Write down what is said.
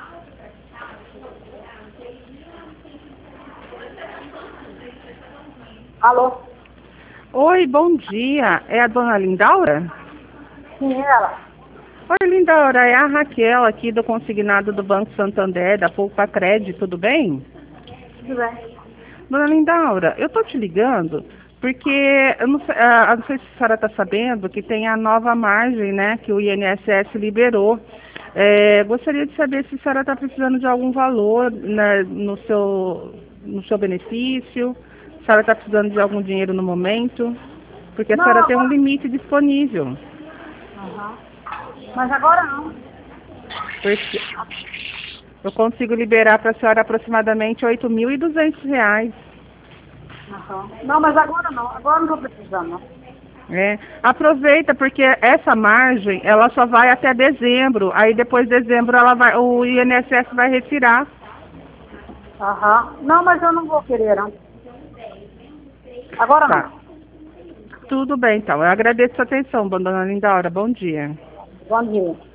Alô? Oi, bom dia. É a dona Lindaura? Sim, ela. Oi, Lindaura, é a Raquel aqui do consignado do Banco Santander, da Poupa Crédito, tudo bem? Tudo bem. Dona Lindaura, eu tô te ligando porque eu não sei se a senhora está sabendo que tem a nova margem, né, que o INSS liberou. Gostaria de saber se a senhora está precisando de algum valor, né, no seu benefício, se a senhora está precisando de algum dinheiro no momento, porque a Não, senhora tem um agora... limite disponível. Aham. Mas agora não. Porque eu consigo liberar para a senhora aproximadamente R$ 8.200. Aham. Não, mas agora não. Agora não estou precisando, não. Aproveita, porque essa margem, ela só vai até dezembro. Aí depois de dezembro o INSS vai retirar. Aham. Não, mas eu não vou querer, não. Agora Tá. não. Tudo bem, então. Eu agradeço a atenção, dona Lindaura. Bom dia. Bom dia.